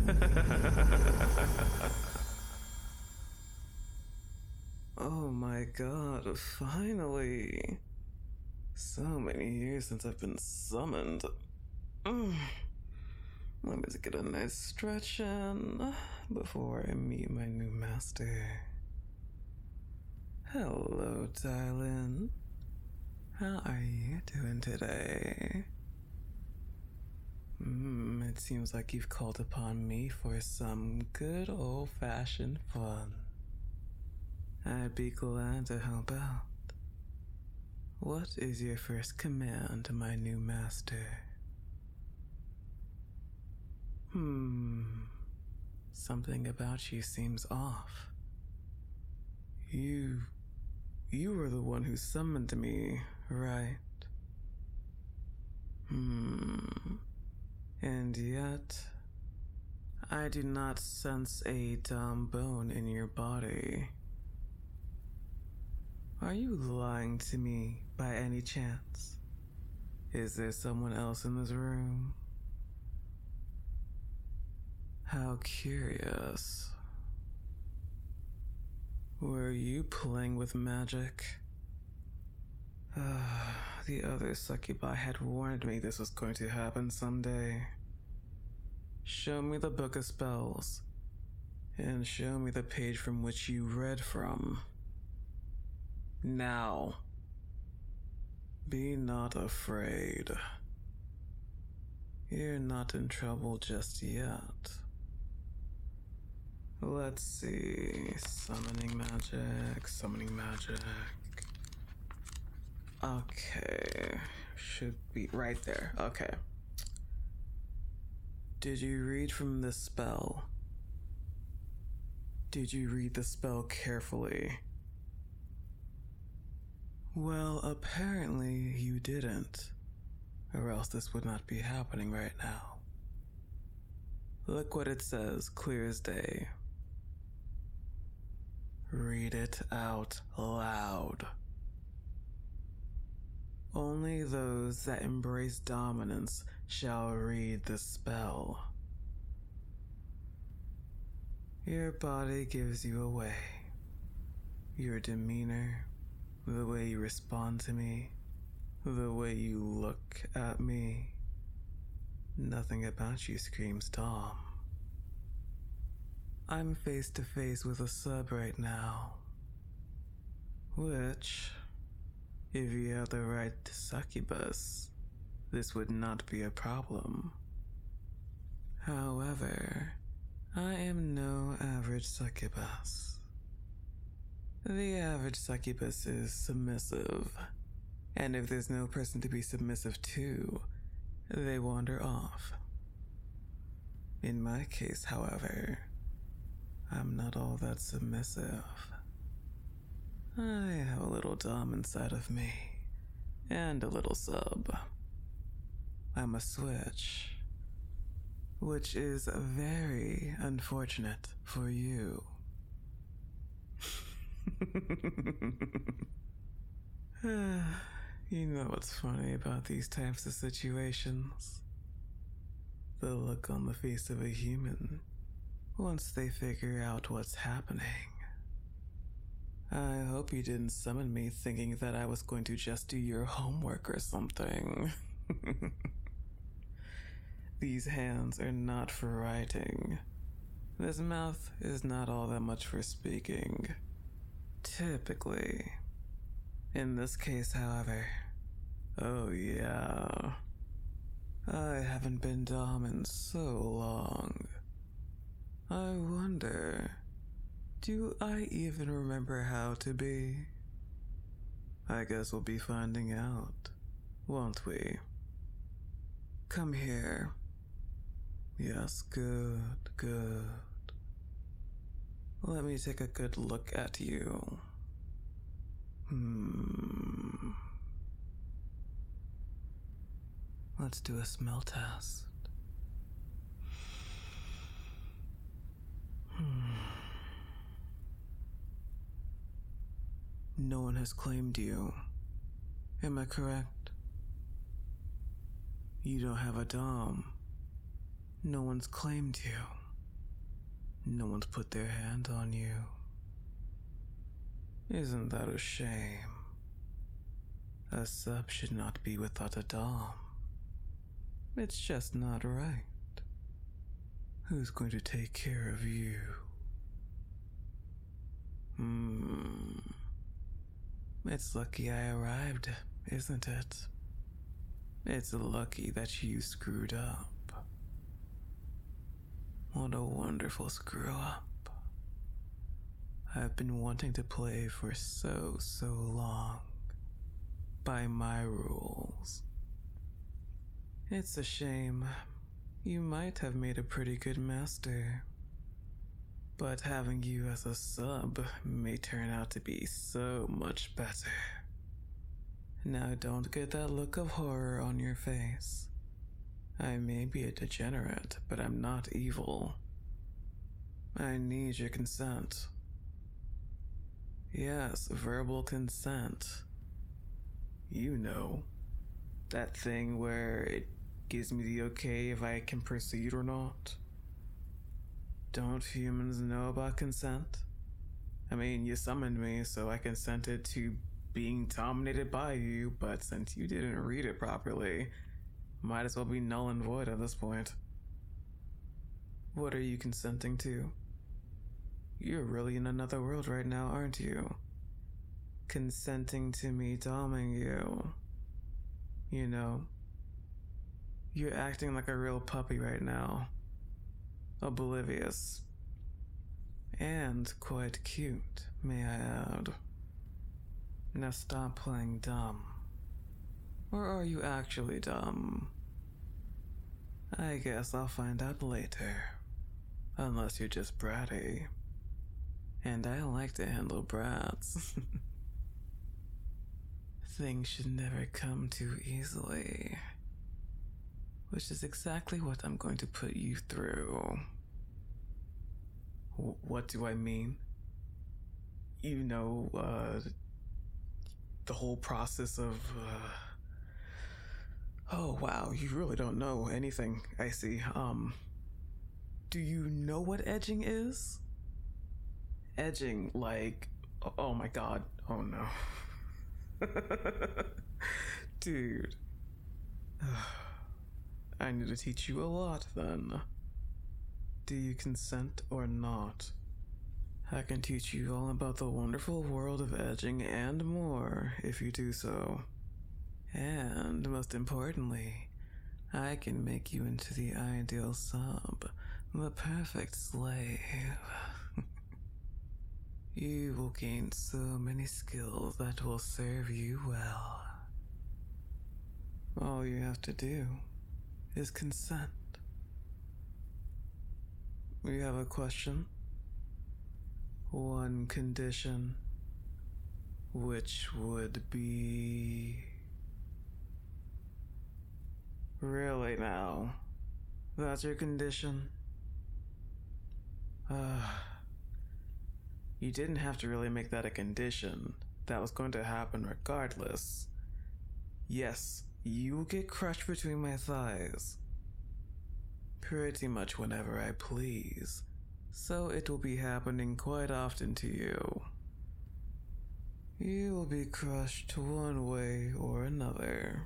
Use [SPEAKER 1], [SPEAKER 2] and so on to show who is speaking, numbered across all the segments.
[SPEAKER 1] Oh my god, finally. So many years since I've been summoned. Mm. Let me just get a nice stretch in before I meet my new master. Hello, darling. How are you doing today? It seems like you've called upon me for some good old-fashioned fun. I'd be glad to help out. What is your first command, my new master? Something about you seems off. You were the one who summoned me, right? And yet, I do not sense a dumb bone in your body. Are you lying to me by any chance? Is there someone else in this room? How curious. Were you playing with magic? The other succubi had warned me this was going to happen someday. Show me the book of spells, and show me the page from which you read from. Now. Be not afraid. You're not in trouble just yet. Let's see. Summoning magic. Okay. Should be right there. Okay. Did you read from this spell? Did you read the spell carefully? Well, apparently you didn't, or else this would not be happening right now. Look what it says, clear as day. Read it out loud. Only those that embrace dominance shall read the spell. Your body gives you away. Your demeanor, the way you respond to me, the way you look at me. Nothing about you screams Dom. I'm face to face with a sub right now. Which, if you have the right succubus, this would not be a problem. However, I am no average succubus. The average succubus is submissive, and if there's no person to be submissive to, they wander off. In my case, however, I'm not all that submissive. I have a little dom inside of me, and a little sub. I'm a switch, which is very unfortunate for you. You know what's funny about these types of situations? The look on the face of a human once they figure out what's happening. I hope you didn't summon me thinking that I was going to just do your homework or something. These hands are not for writing. This mouth is not all that much for speaking. Typically. In this case, however, oh yeah. I haven't been Dom in so long. I wonder, do I even remember how to be? I guess we'll be finding out, won't we? Come here. Yes, good. Let me take a good look at you. Let's do a smell test. No one has claimed you. Am I correct? You don't have a dom. No one's claimed you. No one's put their hand on you. Isn't that a shame? A sub should not be without a dom. It's just not right. Who's going to take care of you? It's lucky I arrived, isn't it? It's lucky that you screwed up. What a wonderful screw up. I've been wanting to play for so long. By my rules. It's a shame. You might have made a pretty good master. But having you as a sub may turn out to be so much better. Now don't get that look of horror on your face. I may be a degenerate, but I'm not evil. I need your consent. Yes, verbal consent. You know, that thing where it gives me the okay if I can proceed or not. Don't humans know about consent? I mean, you summoned me, so I consented to being dominated by you, but since you didn't read it properly, might as well be null and void at this point. What are you consenting to? You're really in another world right now, aren't you? Consenting to me doming you. You know, you're acting like a real puppy right now. Oblivious. And quite cute, may I add. Now stop playing dumb. Or are you actually dumb? I guess I'll find out later. Unless you're just bratty. And I like to handle brats. Things should never come too easily. Which is exactly what I'm going to put you through. What do I mean? You know, the whole process of, Oh wow, you really don't know anything, I see. Do you know what edging is? Edging, like, oh my god, oh no. Dude. I need to teach you a lot then. Do you consent or not? I can teach you all about the wonderful world of edging and more if you do so. And most importantly, I can make you into the ideal sub, the perfect slave. You will gain so many skills that will serve you well. All you have to do is consent. We have a question. One condition, which would be... Really now? That's your condition? You didn't have to really make that a condition. That was going to happen regardless. Yes, you will get crushed between my thighs. Pretty much whenever I please. So it will be happening quite often to you. You will be crushed one way or another.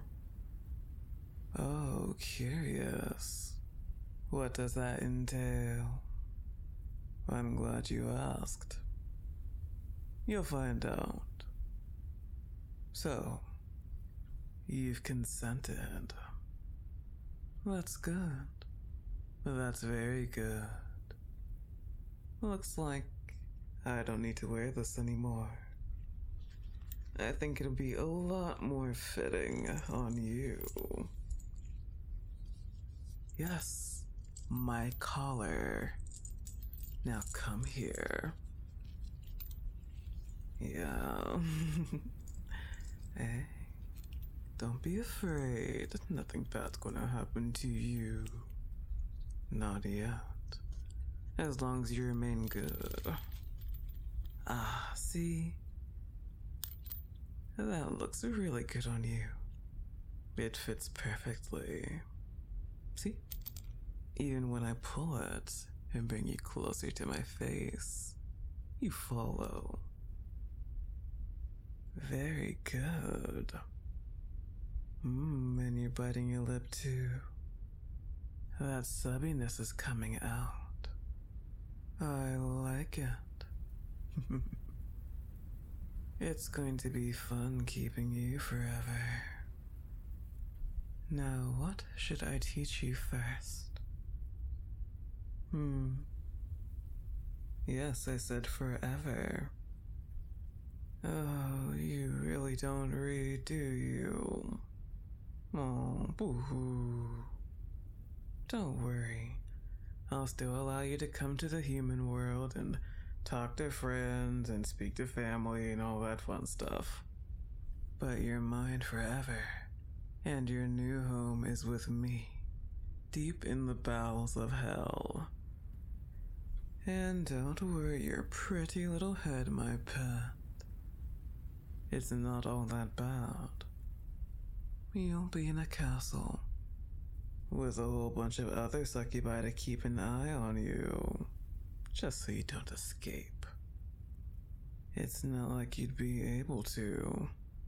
[SPEAKER 1] Oh, curious. What does that entail? I'm glad you asked. You'll find out. So, you've consented. That's good. That's very good. Looks like I don't need to wear this anymore. I think it'll be a lot more fitting on you. Yes, my collar. Now come here. Yeah. Hey, don't be afraid. Nothing bad's gonna happen to you. Not yet. As long as you remain good. Ah, see? That looks really good on you. It fits perfectly. See? Even when I pull it, and bring you closer to my face. You follow. Very good. And you're biting your lip too. That subbiness is coming out. I like it. It's going to be fun keeping you forever. Now, what should I teach you first? Yes, I said forever. Oh, you really don't read, do you? Oh, boo-hoo. Don't worry. I'll still allow you to come to the human world and talk to friends and speak to family and all that fun stuff. But you're mine forever, and your new home is with me, deep in the bowels of hell. And don't worry your pretty little head, my pet. It's not all that bad. You'll be in a castle with a whole bunch of other succubi to keep an eye on you, just so you don't escape. It's not like you'd be able to.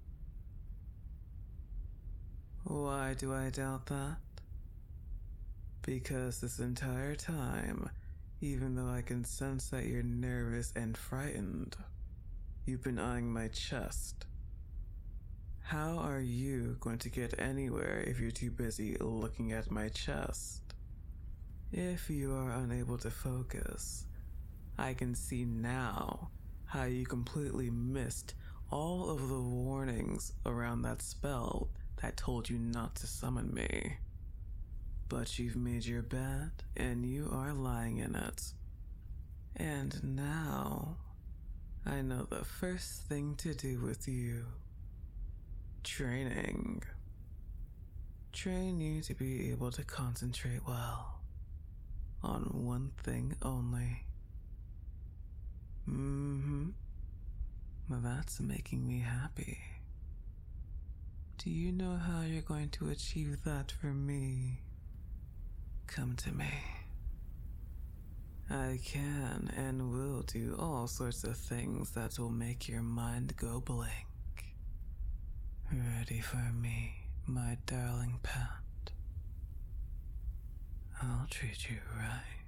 [SPEAKER 1] Why do I doubt that? Because this entire time, even though I can sense that you're nervous and frightened, you've been eyeing my chest. How are you going to get anywhere if you're too busy looking at my chest? If you are unable to focus, I can see now how you completely missed all of the warnings around that spell that told you not to summon me. But you've made your bed and you are lying in it. And now, I know the first thing to do with you. Training. Train you to be able to concentrate well on one thing only. That's making me happy. Do you know how you're going to achieve that for me? Come to me. I can and will do all sorts of things that will make your mind go blank. Ready for me, my darling pet? I'll treat you right.